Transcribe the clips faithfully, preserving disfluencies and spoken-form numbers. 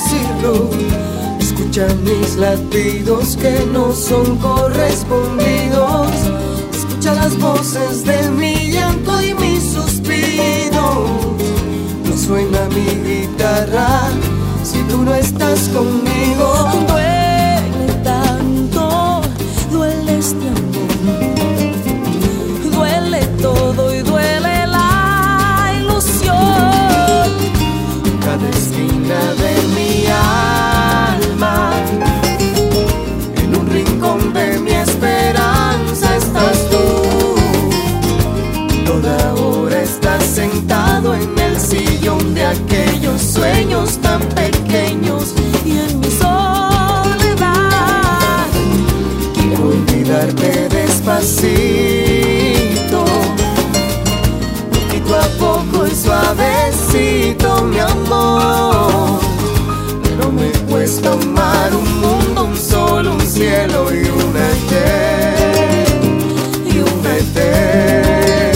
decirlo. Escucha mis latidos que no son correspondidos. Escucha las voces de mi llanto y mi suspiro. No suena mi guitarra si tú no estás conmigo. Duele tanto, duele este amor. Duele todo y duele la ilusión. Cada esquina de mi alma, en un rincón de mi esperanza estás tú. Toda hora estás sentado en el sillón de aquellos sueños tan pequeños. Y en mi soledad quiero olvidarte despacito, poquito a poco y suavecito, mi amor. Pero me cuesta amar un mundo, un sol, un cielo y una eternidad, y una eternidad.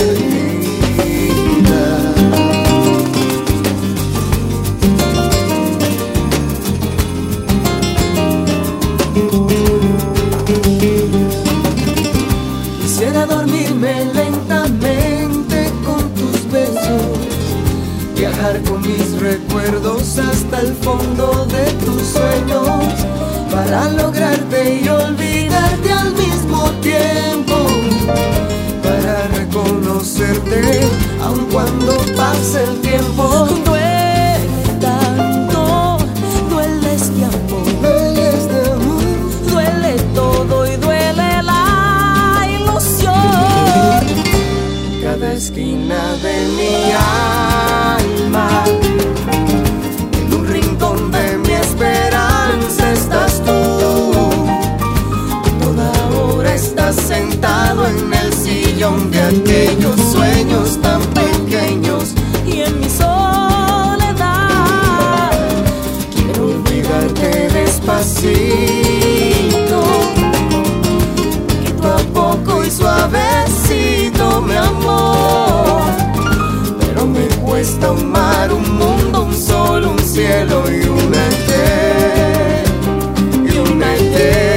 Quisiera dormirme lentamente con tus besos, viajar con mis recuerdos hasta el fondo de tus sueños, para lograrte y olvidarte al mismo tiempo, para reconocerte aun cuando pase el tiempo. duele tanto, duele este amor. Duele este amor, Duele todo y duele la ilusión. cada esquina de mi alma, en un rincón de mi esperanza estás tú. Toda hora estás sentado en el sillón de aquellos sueños tan pequeños. Y en mi soledad Quiero olvidarte despacito, poquito a poco y suavecito, mi amor. Pero me cuesta amar un mundo, un sol, un cielo y una eternidad, y una eternidad.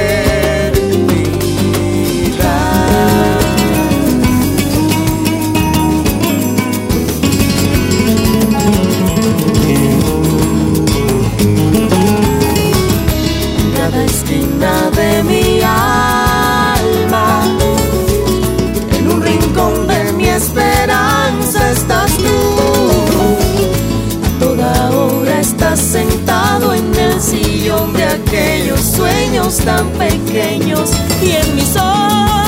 Cada esquina de mi alma, en un rincón de mi esperanza estás tú. A toda hora estás sentado en el sillón de aquellos sueños tan pequeños. y en mi soledad